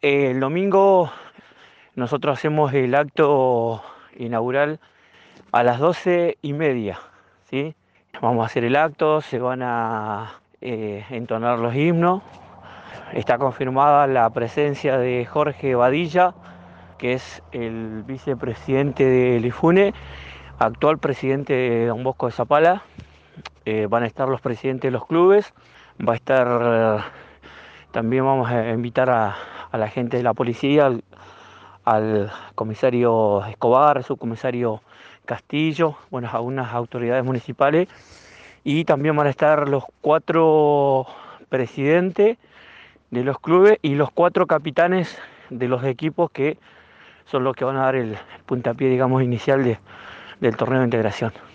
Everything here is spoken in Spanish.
El domingo nosotros hacemos el acto inaugural a las 12:30, ¿sí? Vamos a hacer el acto, se van a entonar los himnos. Está confirmada la presencia de Jorge Badilla, que es el vicepresidente del IFUNE, actual presidente de Don Bosco de Zapala. Van a estar los presidentes de los clubes, va a estar, también vamos a invitar a la gente de la policía, al comisario Escobar, subcomisario Castillo, bueno, a unas autoridades municipales, y también van a estar los cuatro presidentes de los clubes y los cuatro capitanes de los equipos que son los que van a dar el puntapié, digamos, inicial del torneo de integración.